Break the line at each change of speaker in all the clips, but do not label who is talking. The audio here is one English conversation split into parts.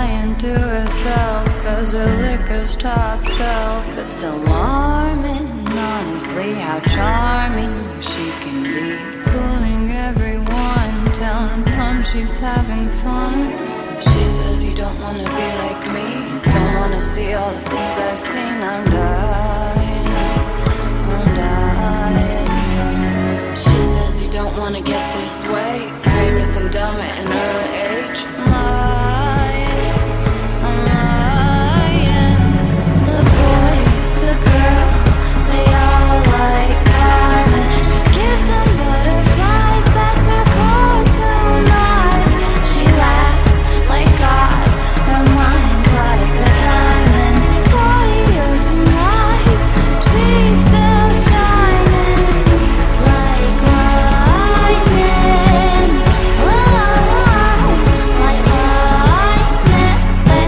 lying to herself, cause her liquor's top shelf. It's alarming, honestly, how charming she can be. Fooling everyone, telling them she's having fun. She says you don't wanna be like me, don't wanna see all the things I've seen. I'm dying, I'm dying. She says you don't wanna get this way, famous and dumb at an early age. I'm lying, I'm lying. The boys, the girls, they all like Carmen. She gives them butterflies, bets her cartoon eyes. She laughs like God, her mind's like a diamond. 40 or 2 nights, she's still shining like lightning. Whoa, like lightning.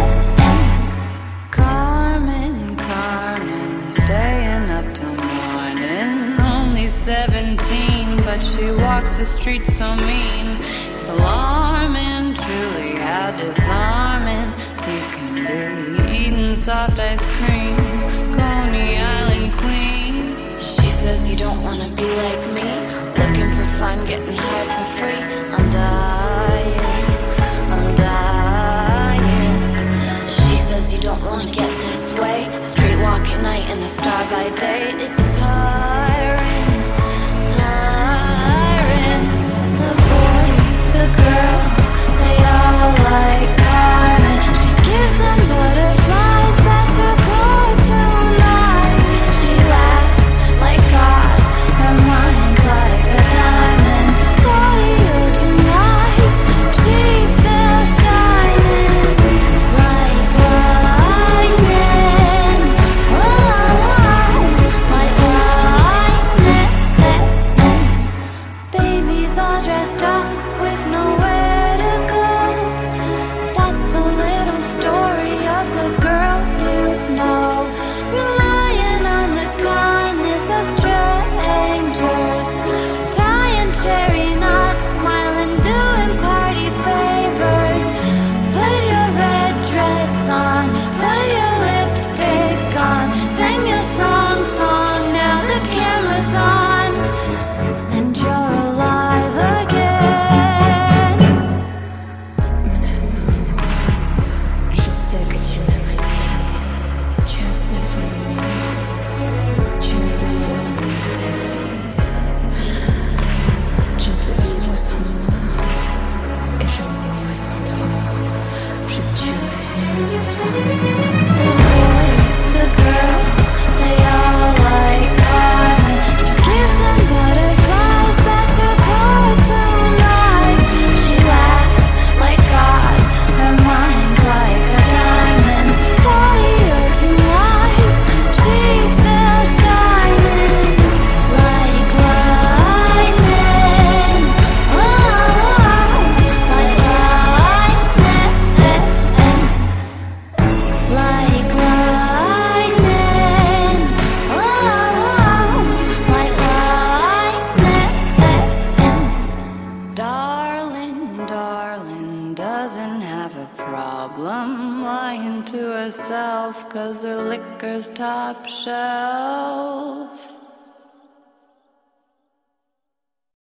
Carmen, Carmen, staying up till morning. Only 17, but she walks the streets so mean. It's alarming, truly, how disarming you can be. Eating soft ice cream, Coney Island queen. She says you don't wanna be like me, looking for fun, getting high for free. I'm dying, I'm dying. She says you don't wanna get this way, street walk at night and a star by day. It's tiring, tiring. The boys, the girls, they all like Carmen. She gives them butterflies, bets her cartoon eyes. She laughs like God, her mind's like a diamond. 40 or 2 nights, she's still shining like lightning. Whoa, like lightning. Babies all dressed up with nowhere to go. That's the little story of the girl you know. Relying on the kindness of strangers, tying cherry knots, smiling, doing party favors. Put your red dress on, put your lipstick on, sing your song, now the camera's on, and you're alive again.
Mon amour, je sais que tu m'aimes aussi. Tu as besoin de moi. Tu as besoin de moi dans ta vie. Tu ne peux vivre sans moi. Et je mourrai sans toi. Je tuerai pour toi.
The boys, the girls, they all like Carmen. She gives them butterflies, bets her cartoon eyes. She laughs like God, her mind's like a diamond. 40 or 2 nights, she's still shining like lightning. Whoa, like lightning. Like lightning, oh, like lightning. Darling, darling, doesn't have a problem lying to herself, cause her liquor's top shelf.